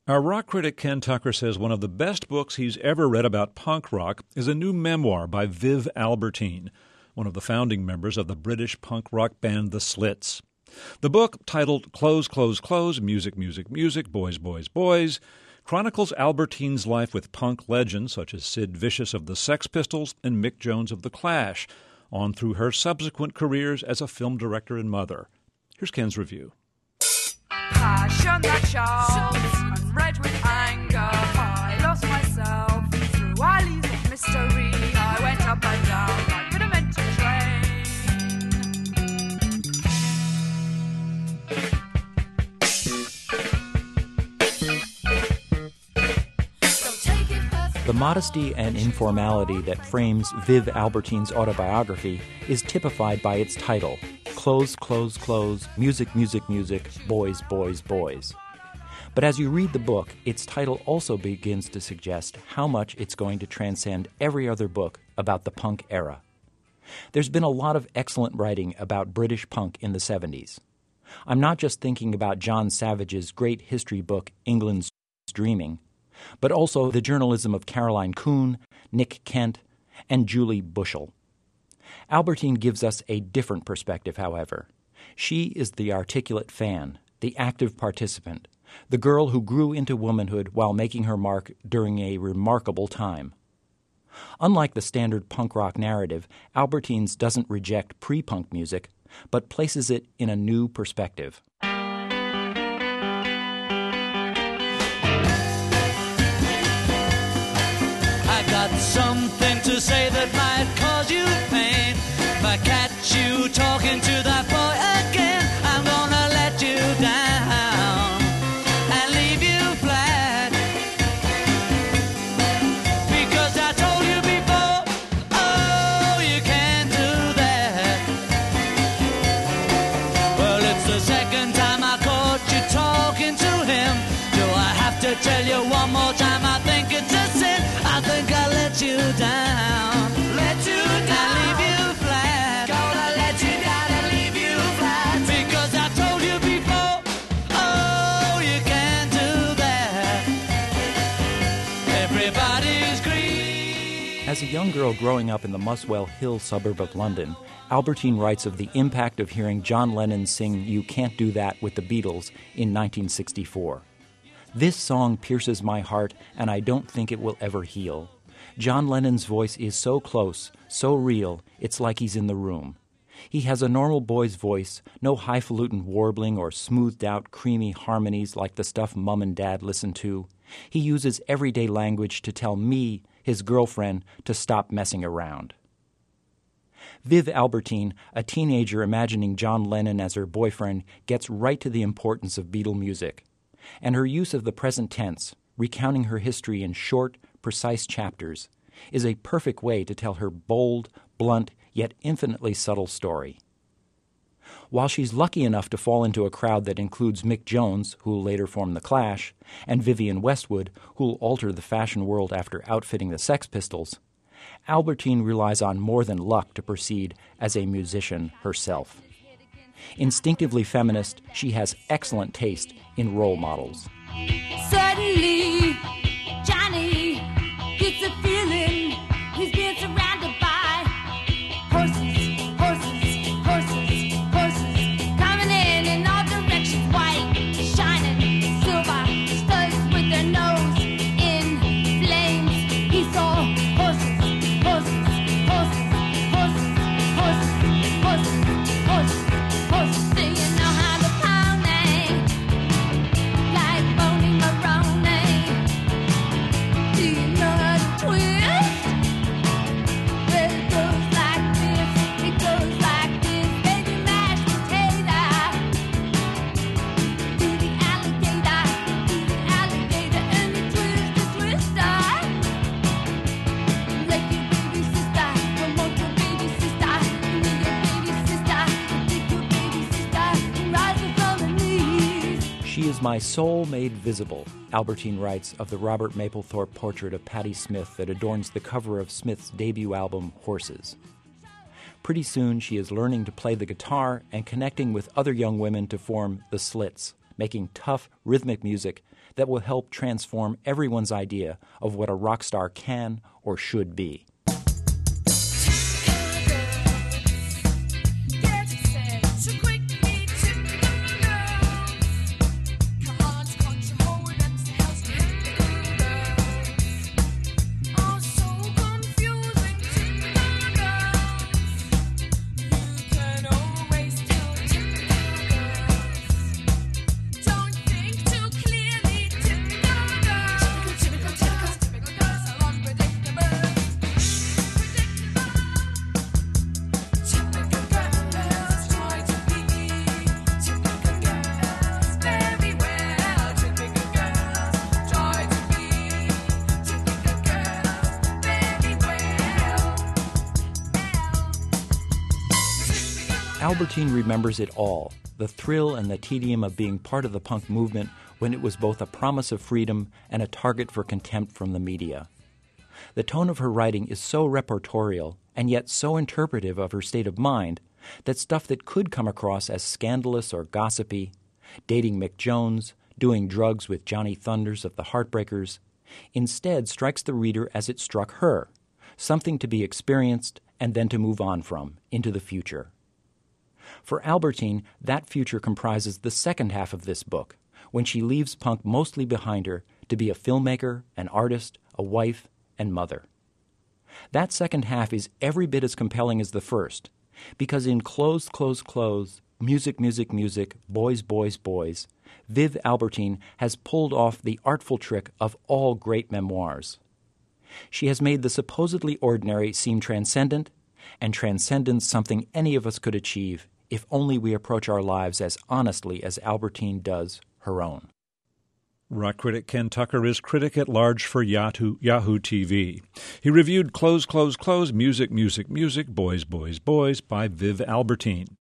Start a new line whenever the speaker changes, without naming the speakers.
Our rock critic Ken Tucker says one of the best books he's ever read about punk rock is a new memoir by Viv Albertine, one of the founding members of the British punk rock band The Slits. The book, titled Clothes, Clothes, Clothes, Music, Music, Music, Boys, Boys, Boys, chronicles Albertine's life with punk legends such as Sid Vicious of the Sex Pistols and Mick Jones of The Clash, on through her subsequent careers as a film director and mother. Here's Ken's review.
Passion that shouts and red with anger. I lost myself through alleys of mystery. I went up and down like a demented train.
The modesty and informality that frames Viv Albertine's autobiography is typified by its title, Clothes, Clothes, Clothes, Music, Music, Music, Boys, Boys, Boys. But as you read the book, its title also begins to suggest how much it's going to transcend every other book about the punk era. There's been a lot of excellent writing about British punk in the 70s. I'm not just thinking about John Savage's great history book, England's Dreaming, but also the journalism of Caroline Coon, Nick Kent, and Julie Bushell. Albertine gives us a different perspective, however. She is the articulate fan, the active participant, the girl who grew into womanhood while making her mark during a remarkable time. Unlike the standard punk rock narrative, Albertine's doesn't reject pre-punk music, but places it in a new perspective.
I got something to say that might cause you pain. If I catch you talking to that boy again, I'm gonna let you down and leave you flat. Because I told you before, oh, you can't do that. Well, it's the second time I caught you talking to him. Do I have to tell you one more time? I think it's a sin. I think I let you down. Let you down. And leave you flat. Gonna let you down and leave you flat. Because I told you before, oh, you can't do that. Everybody's green.
As a young girl growing up in the Muswell Hill suburb of London, Albertine writes of the impact of hearing John Lennon sing You Can't Do That with the Beatles in 1964. This song pierces my heart, and I don't think it will ever heal. John Lennon's voice is so close, so real, it's like he's in the room. He has a normal boy's voice, no highfalutin warbling or smoothed-out, creamy harmonies like the stuff Mum and Dad listen to. He uses everyday language to tell me, his girlfriend, to stop messing around. Viv Albertine, a teenager imagining John Lennon as her boyfriend, gets right to the importance of Beatle music. And her use of the present tense, recounting her history in short, precise chapters, is a perfect way to tell her bold, blunt, yet infinitely subtle story. While she's lucky enough to fall into a crowd that includes Mick Jones, who'll later form The Clash, and Vivienne Westwood, who'll alter the fashion world after outfitting the Sex Pistols, Albertine relies on more than luck to proceed as a musician herself. Instinctively feminist, she has excellent taste in role models.
Suddenly, Johnny gets a feeling he's being surrounded by horses, horses, horses, horses, coming in all directions, white, shining, silver, studs with their nose in flames. He saw horses, horses, horses, horses, horses, horses, horses, horses. Do you know how to pony? Like Boney Maroney. Do you know how to twist? Well, it goes like this, it goes like this. Baby mashed potato. Do the alligator, and you twist the twister. Like your baby sister, promote your baby sister. You need your baby sister, take your baby sister, rising from the knees.
She is my soul made visible, Albertine writes of the Robert Mapplethorpe portrait of Patti Smith that adorns the cover of Smith's debut album, Horses. Pretty soon, she is learning to play the guitar and connecting with other young women to form The Slits, making tough, rhythmic music that will help transform everyone's idea of what a rock star can or should be. Albertine remembers it all, the thrill and the tedium of being part of the punk movement when it was both a promise of freedom and a target for contempt from the media. The tone of her writing is so reportorial and yet so interpretive of her state of mind that stuff that could come across as scandalous or gossipy, dating Mick Jones, doing drugs with Johnny Thunders of the Heartbreakers, instead strikes the reader as it struck her, something to be experienced and then to move on from, into the future. For Albertine, that future comprises the second half of this book, when she leaves punk mostly behind her to be a filmmaker, an artist, a wife, and mother. That second half is every bit as compelling as the first, because in Clothes, Clothes, Clothes, Music, Music, Music, Boys, Boys, Boys, Viv Albertine has pulled off the artful trick of all great memoirs. She has made the supposedly ordinary seem transcendent, and transcendence something any of us could achieve if only we approach our lives as honestly as Albertine does her own.
Rock critic Ken Tucker is critic at large for Yahoo TV. He reviewed Clothes, Clothes, Clothes, Music, Music, Music, Boys, Boys, Boys by Viv Albertine.